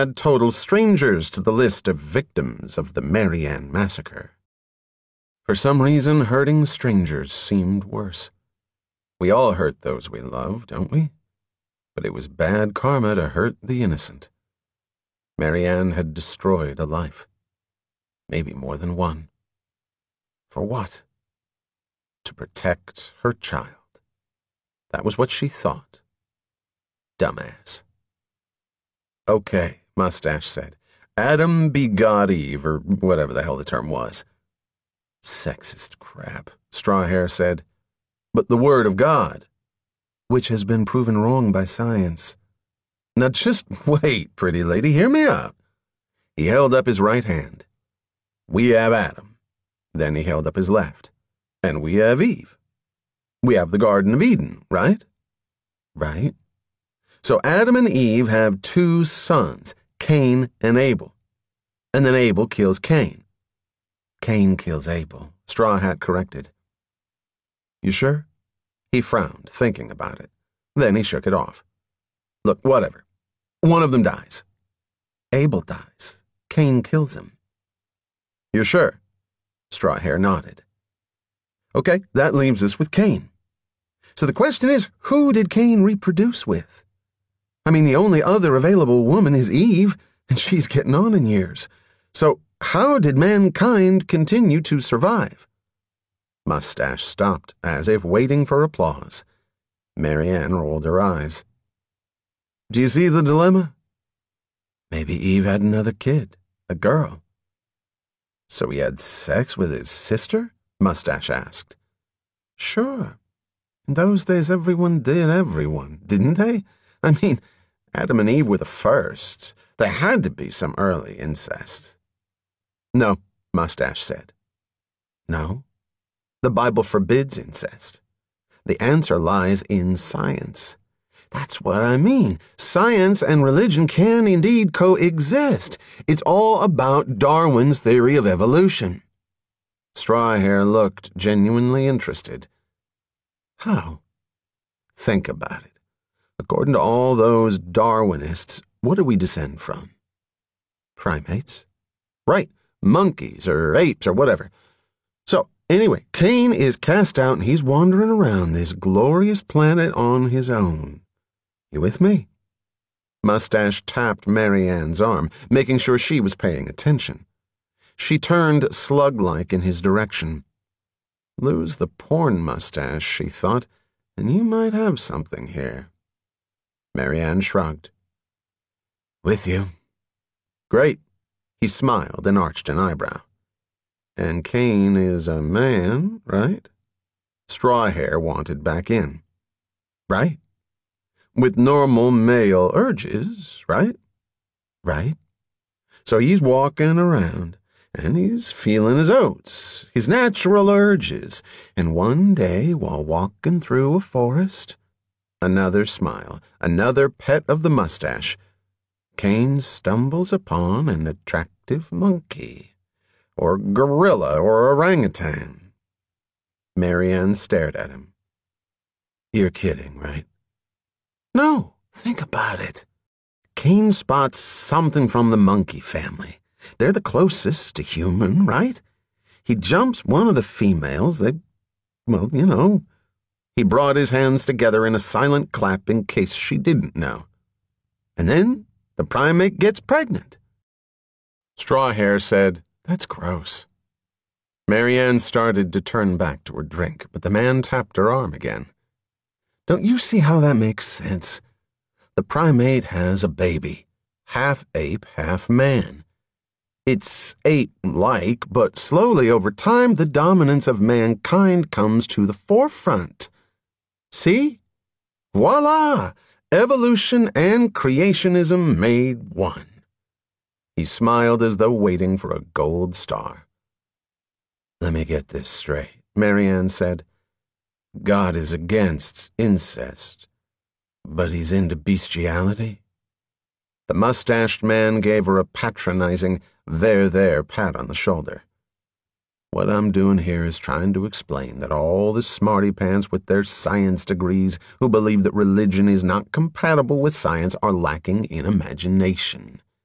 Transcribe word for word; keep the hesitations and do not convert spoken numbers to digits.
add total strangers to the list of victims of the Marianne massacre. For some reason, hurting strangers seemed worse. We all hurt those we love, don't we? But it was bad karma to hurt the innocent. Marianne had destroyed a life. Maybe more than one. For what? To protect her child. That was what she thought. Dumbass. Okay, Mustache said. Adam begot Eve, or whatever the hell the term was. Sexist crap, Strawhair said. But the word of God, which has been proven wrong by science. Now just wait, pretty lady, hear me out. He held up his right hand. We have Adam. Then he held up his left. And we have Eve. We have the Garden of Eden, right? Right. So Adam and Eve have two sons, Cain and Abel. And then Abel kills Cain. Cain kills Abel, Straw Hat corrected. You sure? He frowned, thinking about it. Then he shook it off. Look, whatever. One of them dies. Abel dies. Cain kills him. You're sure? Strawhair nodded. Okay, that leaves us with Cain. So the question is, who did Cain reproduce with? I mean, the only other available woman is Eve, and she's getting on in years. So how did mankind continue to survive? Mustache stopped, as if waiting for applause. Marianne rolled her eyes. Do you see the dilemma? Maybe Eve had another kid, a girl. So he had sex with his sister? Mustache asked. Sure. In those days, everyone did everyone, didn't they? I mean, Adam and Eve were the first. There had to be some early incest. No, Mustache said. No? The Bible forbids incest. The answer lies in science. That's what I mean. Science and religion can indeed coexist. It's all about Darwin's theory of evolution. Strawhair looked genuinely interested. How? Think about it. According to all those Darwinists, what do we descend from? Primates? Right, monkeys or apes or whatever. So, anyway, Cain is cast out and he's wandering around this glorious planet on his own. You with me? Mustache tapped Marianne's arm, making sure she was paying attention. She turned slug-like in his direction. Lose the porn mustache, she thought, and you might have something here. Marianne shrugged. With you. Great. He smiled and arched an eyebrow. And Cain is a man, right? Strawhair wanted back in. Right? With normal male urges, right? Right? So he's walking around, and he's feeling his oats, his natural urges, and one day, while walking through a forest, another smile, another pet of the mustache, Cain stumbles upon an attractive monkey, or gorilla, or orangutan. Marianne stared at him. You're kidding, right? No, think about it. Cain spots something from the monkey family. They're the closest to human, right? He jumps one of the females. They, well, you know. He brought his hands together in a silent clap in case she didn't know. And then the primate gets pregnant. Strawhair said, That's gross. Marianne started to turn back to her drink, but the man tapped her arm again. Don't you see how that makes sense? The primate has a baby, half ape, half man. It's ape-like, but slowly over time the dominance of mankind comes to the forefront. See? Voila! Evolution and creationism made one. He smiled as though waiting for a gold star. Let me get this straight, Marianne said. God is against incest, but he's into bestiality? The mustached man gave her a patronizing, there, there pat on the shoulder. What I'm doing here is trying to explain that all the smarty-pants with their science degrees who believe that religion is not compatible with science are lacking in imagination.